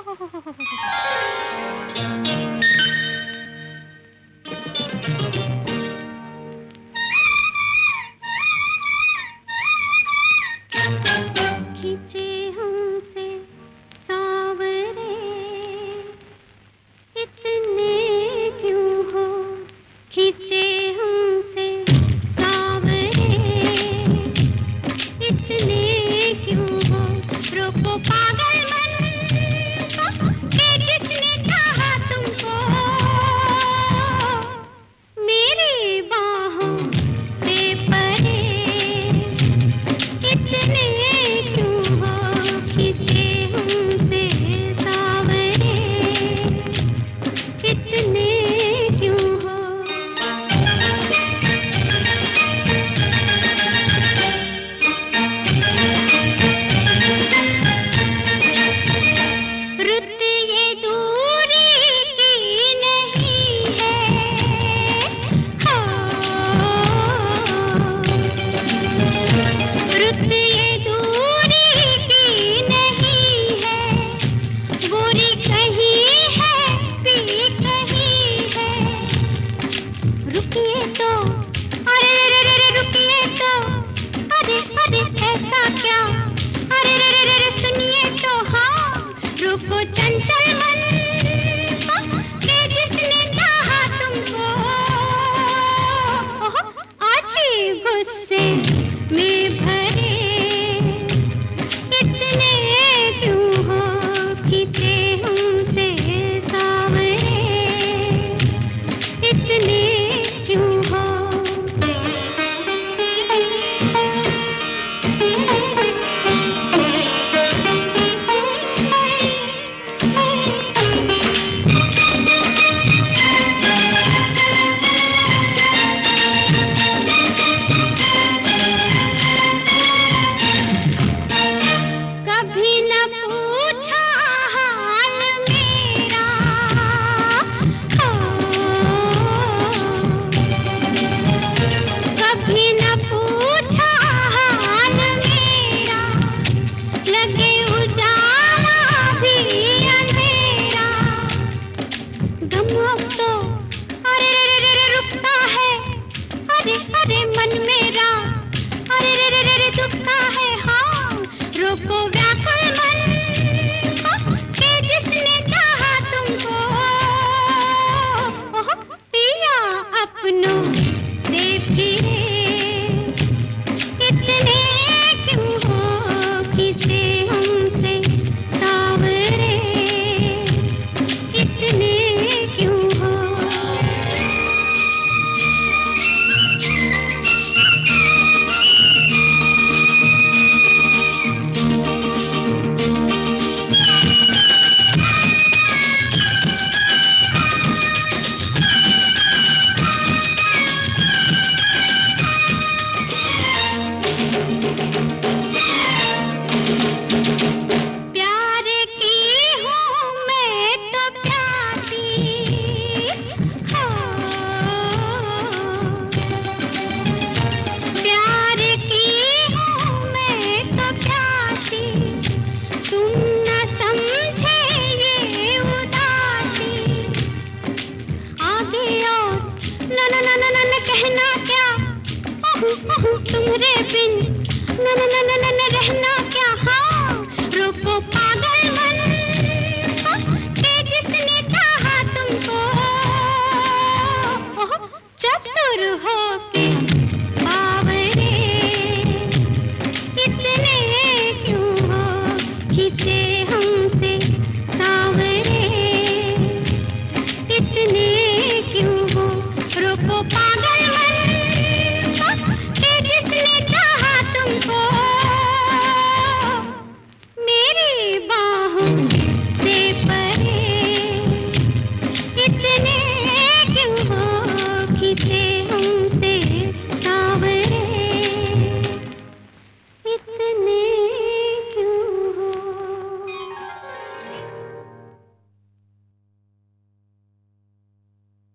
खींचे हमसे सांवरे इतने क्यों हो, खींचे हमसे सांवरे इतने क्यों हो, रोको पागल मन को कि जिसने चाहा तुमको मेरी बाहों से परे इतने क्यों हो, खींचे हमसे सांवरे इतने क्यों हो। रुत ये दूरी की नहीं है, हो रुत ये दूरी की नहीं है, बुरी कहीं है भी कहीं है। रुकिए तो, अरे रे रे रे रुकिए तो, अरे अरे ऐसा क्या, अरे रे रे रे सुनिए तो, हाँ रुको चंचल मन को कि जिसने चाहा तुमको आजी गुस्से में भरे इतने क्यों हो, खींचे हमसे सांवरे इतने क्यों हो। कभी न पूछा हाल मेरा, हो कभी न पूछा हाल मेरा, लगे उजाला भी अंधेरा। गम अब तो अरे रे रे रे रुकता है, अरे अरे मन मेरा, अरे रे रे रे रे दुखता है, हाँ रोको व्याकुल मन को कि जिसने चाहा तुमको पिया अपनों से फिरे इतने क्यों हो, खींचे हमसे सांवरे इतने क्यों हो। प्यार की हूँ मैं तो प्यासी, हो प्यार की हूँ मैं तो प्यासी, तुम न समझे ये उदासी। आगे और न न न न न न कहना क्या, तुम्हारे बिन न न न न न रहना क्या, हाँ रोको पागल मन को कि जिसने चाहा तुमको चतुर हो के बावरे इतने क्यों हो, खींचे